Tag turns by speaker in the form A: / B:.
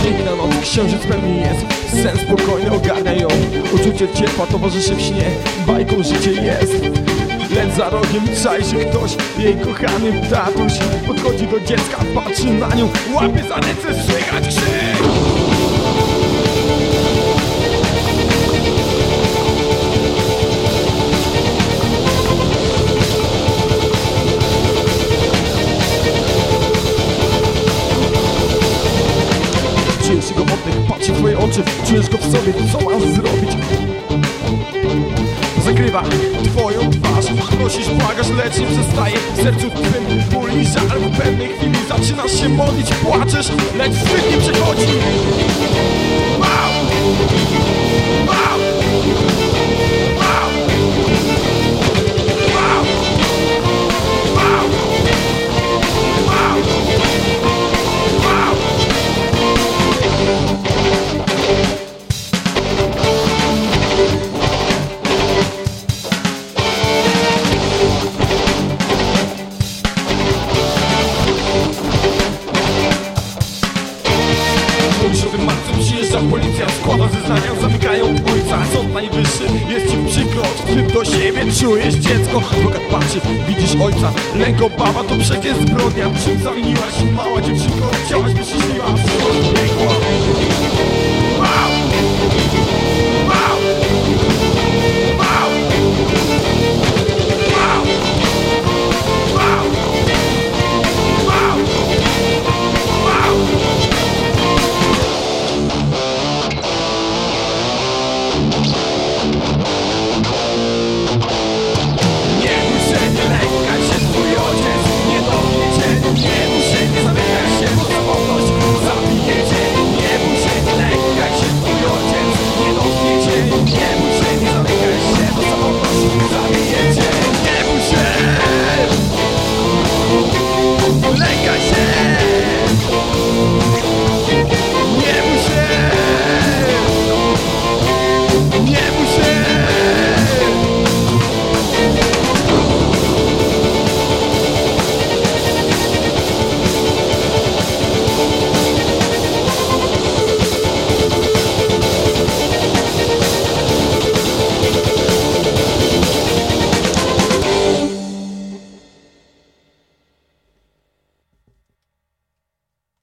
A: dzień na noc, księżyc pewnie jest. Sen spokojny ogarnia ją. Uczucie ciepła towarzyszy w śnie. Bajką życie jest. Lecz za rogiem czai się ktoś. Jej kochany tatuś podchodzi do dziecka, patrzy na nią, łapie za ręce, słychać krzyk. Czujesz jego oddech, patrzy w twoje oczy, czujesz go w sobie, co masz zrobić? Zakrywa twoją twarz, prosisz, błagasz, lecz nie przestaje. W sercu twym ból i żal. W pewnej chwili zaczynasz się modlić, płaczesz, lecz wstyd nie przechodzi. Wow! Wow! Wow! Wow! Wow! Wow! Wow! W marcu przyjeżdża policja, składa zeznania, zamykają ojca. Sąd najwyższy, jest ci przykro, wstyd do siebie, czujesz dziecko. Adwokat patrzy, widzisz ojca, lęk, obawa, to przecież zbrodnia. Czym zawiniłaś, mała dziewczynko, chciałaś by się śniła.